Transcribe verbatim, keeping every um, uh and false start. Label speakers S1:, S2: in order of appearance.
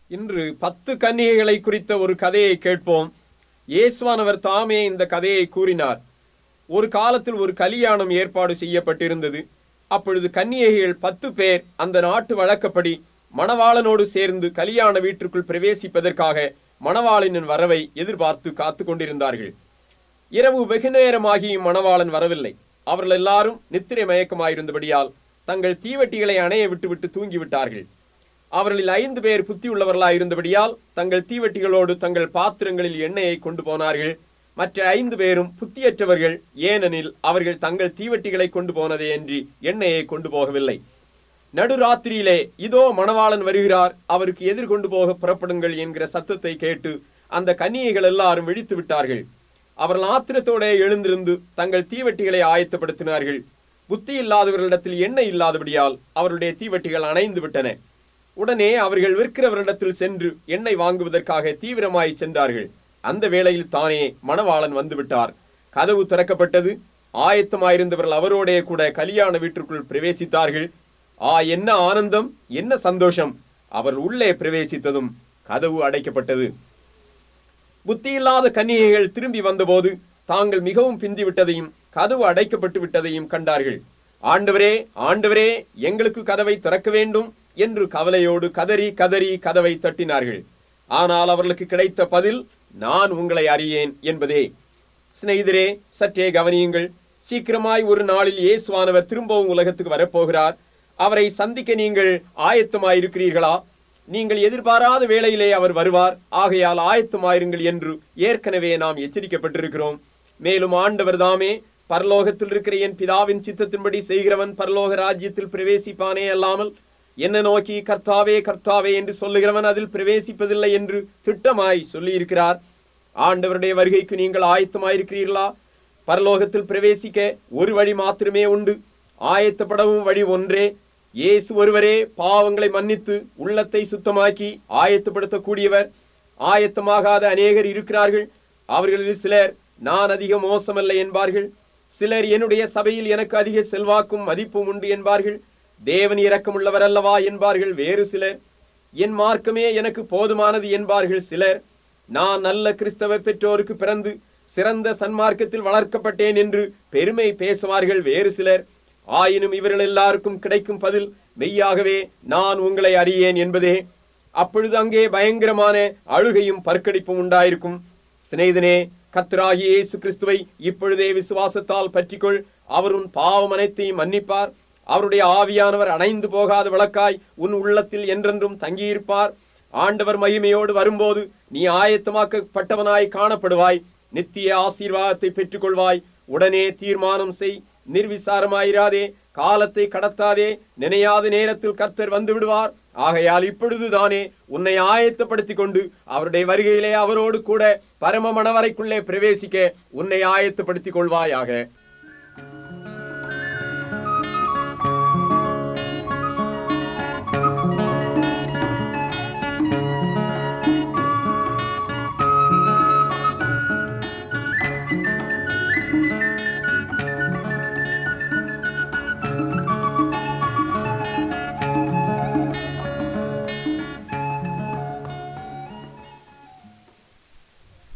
S1: இன்று பத்து கன்னிகைகளை குறித்த ஒரு கதையை கேட்போம். இயேசுவானவர் தாமே இந்த கதையை கூறினார். ஒரு காலத்தில் ஒரு கல்யாணம் ஏற்பாடு செய்யப்பட்டிருந்தது. அப்பொழுது கன்னிகைகள் பத்து பேர் அந்த நாட்டு வழக்கப்படி மணவாளனோடு சேர்ந்து கல்யாண வீட்டிற்குள் பிரவேசிப்பதற்காக மணவாளனின் வரவை எதிர்பார்த்து காத்து கொண்டிருந்தார்கள். இரவு வெகு நேரமாகியும் மணவாளன் வரவில்லை. அவர்கள் எல்லாரும் நித்திரை மயக்கமாயிருந்தபடியால் தங்கள் தீவட்டிகளை அணைய விட்டுவிட்டு தூங்கிவிட்டார்கள். அவர்களில் ஐந்து பேர் புத்தியுள்ளவர்களாய் இருந்தபடியால் தங்கள் தீவட்டிகளோடு தங்கள் பாத்திரங்களில் எண்ணெயை கொண்டு போனார்கள். மற்ற ஐந்து பேரும் புத்தியற்றவர்கள், ஏனெனில் அவர்கள் தங்கள் தீவட்டிகளை கொண்டு போனதே அன்றி எண்ணெயை கொண்டு போகவில்லை. நடுராத்திரியிலே இதோ மணவாளன் வருகிறார், அவருக்கு எதிர்கொண்டு போக புறப்படுங்கள் என்கிற சத்தத்தை கேட்டு அந்த கன்னிகைகள் எல்லாரும் விழித்து விட்டார்கள். அவர்கள் ஆத்திரத்தோட எழுந்திருந்து தங்கள் தீவட்டிகளை ஆயத்தப்படுத்தினார்கள். புத்தி இல்லாதவர்களிடத்தில் எண்ணெய் இல்லாதபடியால் அவருடைய தீவட்டிகள் அணைந்து விட்டன. உடனே அவர்கள் விற்கிறவரிடத்தில் சென்று எண்ணெய் வாங்குவதற்காக தீவிரமாய் சென்றார்கள். அந்த வேளையில் தானே மணவாளன் வந்துவிட்டார். கதவு திறக்கப்பட்டது. ஆயத்தமாயிருந்தவர்கள் அவரோடே கூட கல்யாண வீட்டிற்குள் பிரவேசித்தார்கள். ஆ, என்ன ஆனந்தம், என்ன சந்தோஷம்! அவர்கள் உள்ளே பிரவேசித்ததும் கதவு அடைக்கப்பட்டது. புத்தியில்லாத கன்னிகைகள் திரும்பி வந்தபோது தாங்கள் மிகவும் பிந்திவிட்டதையும் கதவு அடைக்கப்பட்டு விட்டதையும் கண்டார்கள். ஆண்டவரே, ஆண்டவரே, எங்களுக்கு கதவை திறக்க வேண்டும் என்று கவலையோடு கதறி கதறி கதவை தட்டினார்கள். ஆனால் அவர்களுக்கு கிடைத்த பதில், நான் உங்களை அறியேன் என்பதே. சிநேகிதரே, சற்றே கவனியுங்கள். சீக்கிரமாய் ஒரு நாளில் இயேசுவானவர் திரும்பவும் உலகத்துக்கு வரப்போகிறார். அவரை சந்திக்க நீங்கள் ஆயத்தமாயிருக்கிறீர்களா? நீங்கள் எதிர்பாராத வேளையிலே அவர் வருவார். ஆகையால் ஆயத்தமாயிருங்கள் என்று ஏற்கனவே நாம் எச்சரிக்கப்பட்டிருக்கிறோம். மேலும் ஆண்டவர் தாமே, பரலோகத்தில் இருக்கிற என் பிதாவின் சித்தத்தின்படி செய்கிறவன் பரலோக ராஜ்யத்தில் பிரவேசிப்பானே அல்லாமல் என்ன நோக்கி கர்த்தாவே கர்த்தாவே என்று சொல்லுகிறவன் அதில் பிரவேசிப்பதில்லை என்று திட்டமாய் சொல்லி இருக்கிறார். ஆண்டவருடைய வருகைக்கு நீங்கள் ஆயத்தமாயிருக்கிறீர்களா? பரலோகத்தில் பிரவேசிக்க ஒரு வழி மாத்திரமே உண்டு. ஆயத்தப்படவும் வழி ஒன்றே. இயேசு ஒருவரே பாவங்களை மன்னித்து உள்ளத்தை சுத்தமாக்கி ஆயத்தப்படுத்தக்கூடியவர். ஆயத்தமாகாத அநேகர் இருக்கிறார்கள். அவர்களில் சிலர் நான் அதிக மோசமல்ல என்பார்கள். சிலர் என்னுடைய சபையில் எனக்கு அதிக செல்வாக்கும் மதிப்பும் உண்டு என்பார்கள். தேவன் இரக்கமுள்ளவர் அல்லவா என்பார்கள் வேறு சிலர். என் மார்க்கமே எனக்கு போதுமானது என்பார்கள் சிலர். நான் நல்ல கிறிஸ்தவ பெற்றோருக்கு பிறந்து சிறந்த சன்மார்க்கத்தில் வளர்க்கப்பட்டேன் என்று பெருமை பேசுவார்கள் வேறு சிலர். ஆயினும் இவர்கள் எல்லாருக்கும் கிடைக்கும் பதில் மெய்யாகவே நான் உங்களை அறியேன் என்பதே. அப்பொழுது அங்கே பயங்கரமான அழுகையும் பற்கடிப்பும் உண்டாயிருக்கும். சிநேகிதனே, கர்த்தராகிய இயேசு கிறிஸ்துவை இப்பொழுதே விசுவாசத்தால் பற்றிக்கொள். அவர் உன் பாவம் அனைத்தையும் மன்னிப்பார். அவருடைய ஆவியானவர் அணைந்து போகாத விளக்காய் உன் உள்ளத்தில் என்றென்றும் தங்கியிருப்பார். ஆண்டவர் மகிமையோடு வரும்போது நீ ஆயத்தமாக்கப்பட்டவனாய் காணப்படுவாய். நித்திய ஆசீர்வாதத்தை பெற்றுக்கொள்வாய். உடனே தீர்மானம் செய். நிர்விசாரமாயிராதே. காலத்தை கடத்தாதே. நினையாத நேரத்தில் கர்த்தர் வந்து விடுவார். ஆகையால் இப்பொழுதுதானே உன்னை ஆயத்தப்படுத்தி கொண்டு அவருடைய வருகையிலே அவரோடு கூட பரம மணவரைக்குள்ளே பிரவேசிக்க உன்னை ஆயத்தப்படுத்திக் கொள்வாயாக.